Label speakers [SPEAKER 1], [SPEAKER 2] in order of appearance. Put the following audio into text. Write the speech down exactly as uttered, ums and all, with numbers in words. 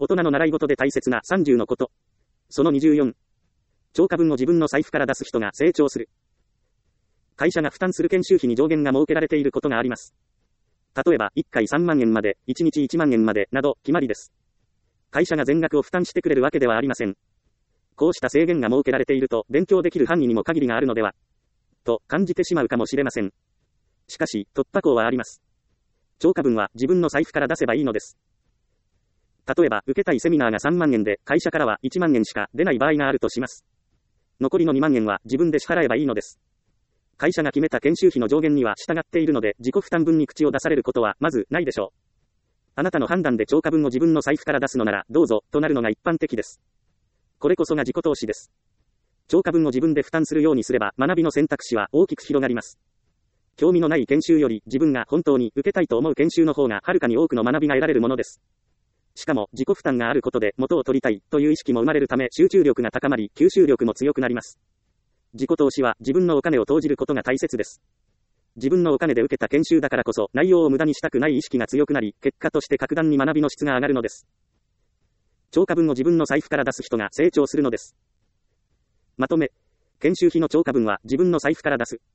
[SPEAKER 1] 大人の習い事で大切なさんじゅうのこと。そのにじゅうよん。超過分を自分の財布から出す人が成長する。会社が負担する研修費に上限が設けられていることがあります。例えば、いっかいさんまんえんまで、いちにちいちまんえんまで、など、決まりです。会社が全額を負担してくれるわけではありません。こうした制限が設けられていると、勉強できる範囲にも限りがあるのでは、と感じてしまうかもしれません。しかし、突破口はあります。超過分は自分の財布から出せばいいのです。例えば、受けたいセミナーがさんまんえんで、会社からはいちまんえんしか出ない場合があるとします。残りのにまんえんは自分で支払えばいいのです。会社が決めた研修費の上限には従っているので、自己負担分に口を出されることはまずないでしょう。あなたの判断で超過分を自分の財布から出すのなら、どうぞ、となるのが一般的です。これこそが自己投資です。超過分を自分で負担するようにすれば、学びの選択肢は大きく広がります。興味のない研修より、自分が本当に受けたいと思う研修の方が、はるかに多くの学びが得られるものです。しかも、自己負担があることで、元を取りたい、という意識も生まれるため、集中力が高まり、吸収力も強くなります。自己投資は、自分のお金を投じることが大切です。自分のお金で受けた研修だからこそ、内容を無駄にしたくない意識が強くなり、結果として格段に学びの質が上がるのです。超過分を自分の財布から出す人が成長するのです。まとめ。研修費の超過分は自分の財布から出す。